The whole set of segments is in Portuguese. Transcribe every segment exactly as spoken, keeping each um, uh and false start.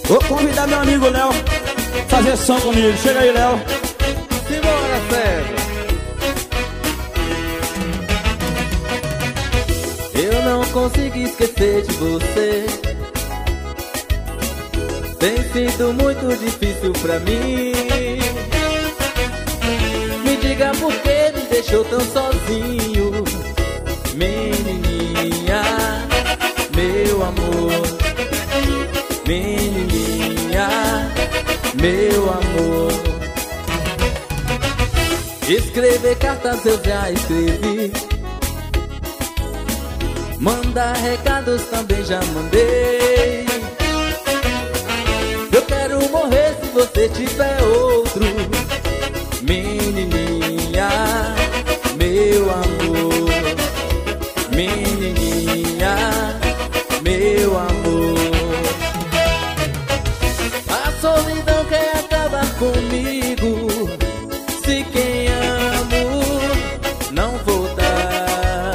Vou convidar meu amigo Léo fazer som comigo. Chega aí, Léo. Simbora, César. Eu não consigo esquecer de você. Tem sido muito difícil pra mim. Me diga por que me deixou tão sozinho, menininha, meu amor. Menininha, meu amor. Escrever cartas eu já escrevi, mandar recados também já mandei. Eu quero morrer se você tiver outro, menininha, meu amor. Menininha, meu amor. A solidão quer acabar comigo, se quem amo não voltar.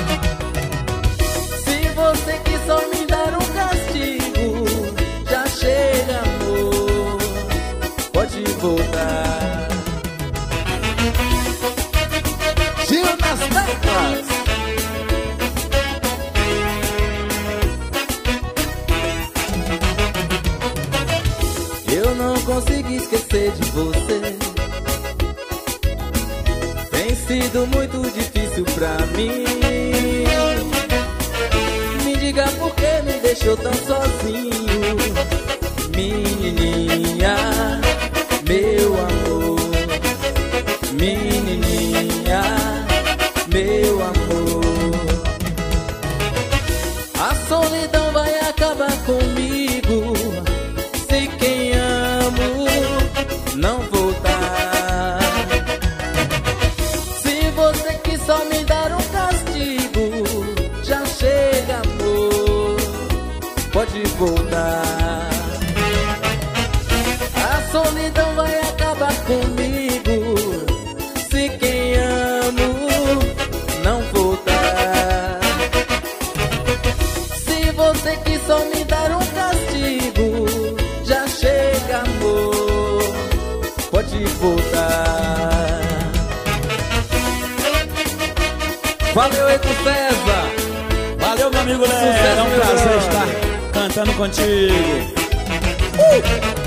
Se você quis só me dar um castigo, já chega, amor, pode voltar. Gil nas teclas. Eu não consigo esquecer de você. Tem sido muito difícil pra mim. Me diga por que me deixou tão sozinho, menininha, meu amor. Menininha, meu amor. A solidão vai acabar comigo, se quem amo não voltar. Se você quis só me dar um castigo, já chega, amor, pode voltar. A solidão vai acabar comigo, se quem amo não voltar. Se você quis só me dar um castigo, já chega, amor, pode voltar. Valeu aí com o César. Valeu, meu amigo Léo. É um prazer estar cantando contigo. Uh!